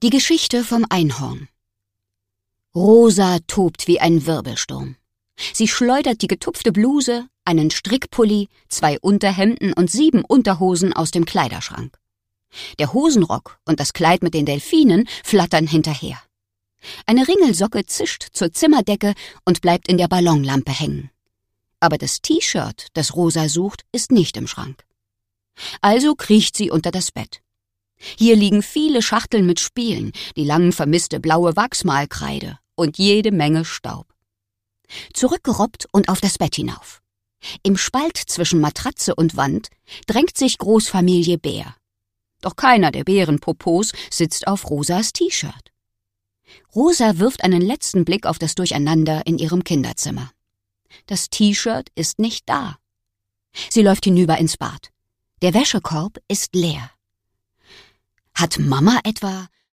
Die Geschichte vom Einhorn. Rosa tobt wie ein Wirbelsturm. Sie schleudert die getupfte Bluse, einen Strickpulli, 2 Unterhemden und 7 Unterhosen aus dem Kleiderschrank. Der Hosenrock und das Kleid mit den Delfinen flattern hinterher. Eine Ringelsocke zischt zur Zimmerdecke und bleibt in der Ballonlampe hängen. Aber das T-Shirt, das Rosa sucht, ist nicht im Schrank. Also kriecht sie unter das Bett. Hier liegen viele Schachteln mit Spielen, die lang vermisste blaue Wachsmalkreide und jede Menge Staub. Zurückgerobbt und auf das Bett hinauf. Im Spalt zwischen Matratze und Wand drängt sich Großfamilie Bär. Doch keiner der Bärenpopos sitzt auf Rosas T-Shirt. Rosa wirft einen letzten Blick auf das Durcheinander in ihrem Kinderzimmer. Das T-Shirt ist nicht da. Sie läuft hinüber ins Bad. Der Wäschekorb ist leer. Hat Mama etwa